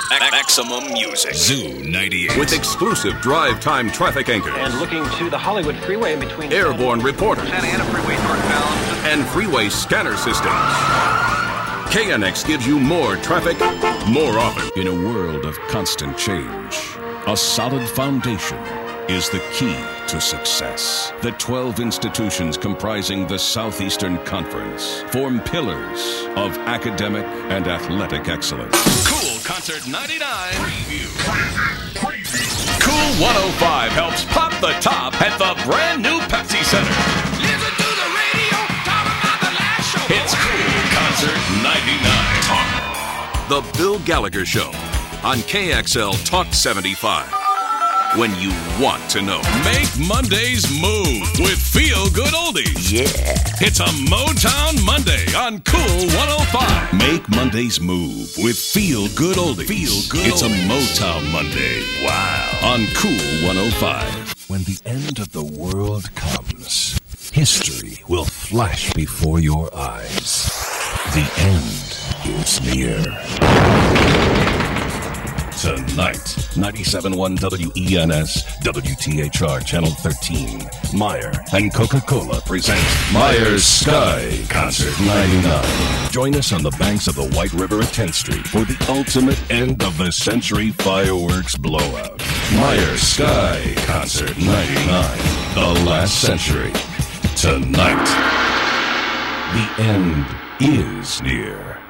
Maximum Music. Zoo 98. With exclusive drive time traffic anchors. And looking to the Hollywood freeway in between airborne reporters. Santa Ana freeway northbound. And freeway scanner systems. KNX gives you more traffic, more often. In a world of constant change, a solid foundation is the key to success. The 12 institutions comprising the Southeastern Conference form pillars of academic and athletic excellence. Cool Concert 99 Preview. Cool 105 helps pop the top at the brand new Pepsi Center. Listen to the radio, talk about the last show. It's Cool Concert 99. The Bill Gallagher Show on KXL Talk 75. When you want to know. Make Mondays move with Feel Good Oldies. Yeah. It's a Motown Monday on Cool 105. Make Mondays move with Feel Good Oldies. Feel Good It's Oldies. a Motown Monday. Wow. On Cool 105. When the end of the world comes, history will flash before your eyes. The end is near. Tonight, 97.1 WENS, WTHR Channel 13, Meyer and Coca-Cola present Meyer's Sky Concert 99. Join us on the banks of the White River at 10th Street for the ultimate end of the century fireworks blowout. Meyer's Sky Concert 99, the last century. Tonight, the end is near.